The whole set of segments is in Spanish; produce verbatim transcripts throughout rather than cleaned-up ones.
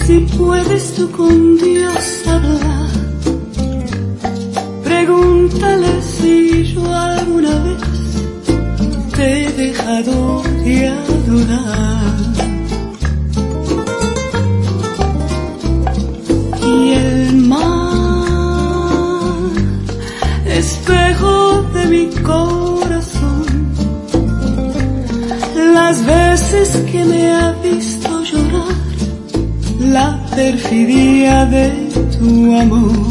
Si puedes tú con Dios hablar, pregúntale si yo alguna vez te he dejado de adorar. Y el mar, espejo de mi corazón, las veces que me ha visto llorar, la perfidia de tu amor.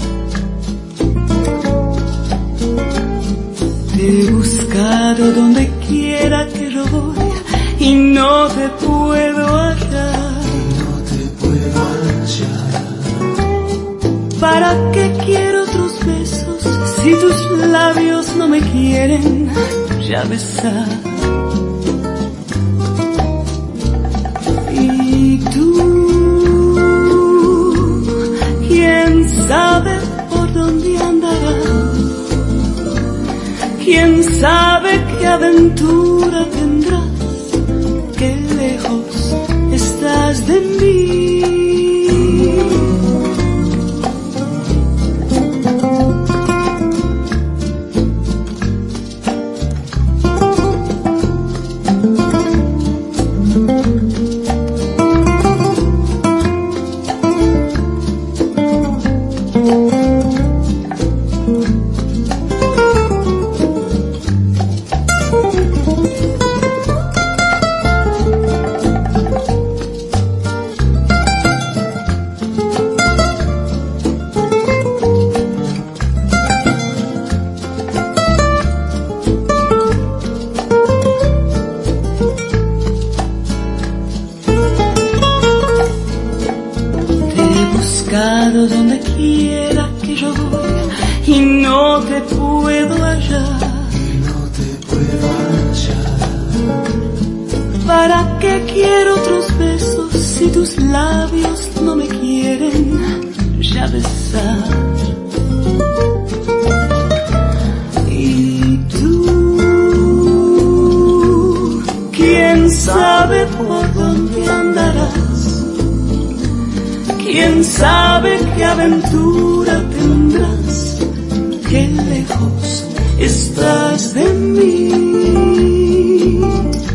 Te he buscado donde quiera que yo voy y no te puedo hallar. No te puedo hallar. ¿Para qué quiero otros besos si tus labios no me quieren ya besar? Y tú, ¿quién sabe por dónde andarás? ¿Quién sabe qué aventura tendrás? Qué lejos estás de mí. Donde quiera que yo voy y no te puedo hallar. No te puedo hallar. ¿Para qué quiero otros besos si tus labios no me quieren ya besar? Y tú, ¿quién sabe por dónde andarás? ¿Quién sabe qué aventura tendrás? Qué lejos estás de mí.